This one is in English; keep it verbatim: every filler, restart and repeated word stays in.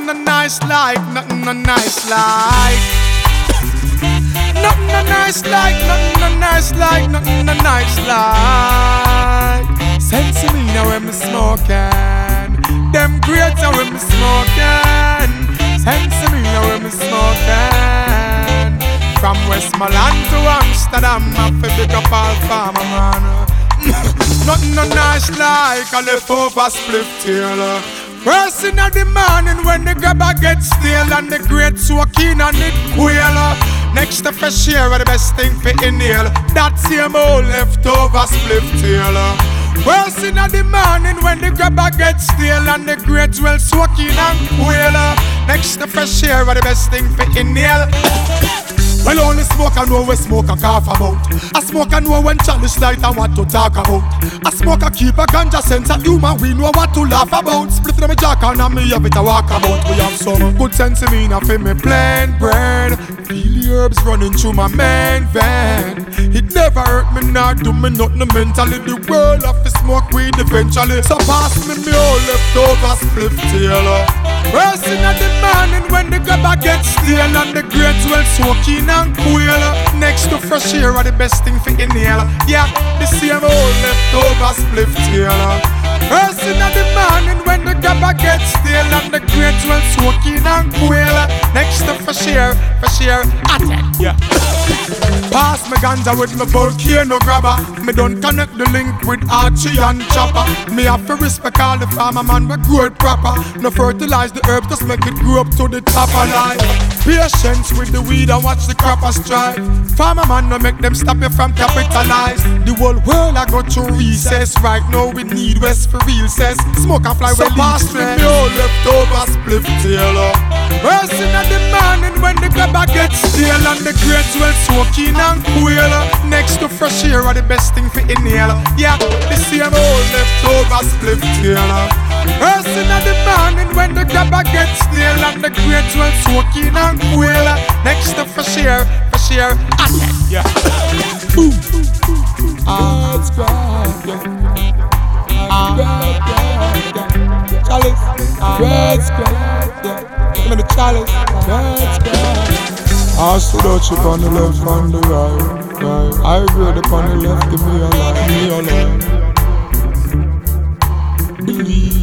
nothing no nice like, nothing no nice like. Nothing no nice like, nothing no nice like, nothing no nice like. Sense me now when me smoking. Them grades now when me smoking. Sense me now when me smoking. From Westmoreland to Amsterdam, I feel big up all farmer man. Nothing no nice like a leftover split tail. First in the morning when the grabber gets stale and the great soaking and it quail. Next to fresh air are the best thing for inhale. That same old leftover split tail. First in the morning when the grabber gets stale and the great well soaking and quail. Next to fresh air are the best thing for inhale. Well, only smoke I know when smoke I cough about. I smoke I know when chalice light and what to talk about. I smoke I keep a ganja sense of humor, we know what to laugh about. Split in my jack and me have it a walk about. We have some good sense in me, now feel me plain brain. Feel the herbs running through my main vein. It never hurt me, not do me nothing mentally. The world of the smoke weed eventually. So pass me me all leftover split tail. First in the morning when the grabber gets stale and the grades well soaking and quail. Next to fresh air are the best thing for inhale. Yeah, the same old leftover split tail. First in the morning when the grabber gets stale and the grades well soaking and quail. Next to fresh air, fresh air, attack. Yeah. Pass me ganja with my volcano grabber. Me don't connect the link with Archie and Chopper. Me have to respect all the farmer man we grow it proper. No fertilize the herb, just make it grow up to the top of life. Patience with the weed and watch the cropper strive. Farmer man no make them stop you from capitalize. The whole world I go to recess. Right now we need West for real says. Smoke and fly so well pass me me all leftover split tail. First in the morning when the grabber gets stale and the grades well soaking and quail. Next to fresh air are the best thing for inhale. Yeah, the same old leftover split tail. First in the morning when the grabber gets stale and the grades well soaking and quail. Next to fresh air, fresh air, attack. Yeah. Boom. Ah, it's great. Yeah. Ah, yeah. Chalice. Great, great. Yeah. I'm in the chalice. Great, great. I stood out chip on the left and the right, right. I agree upon the left, give me a line, me a line. Believe.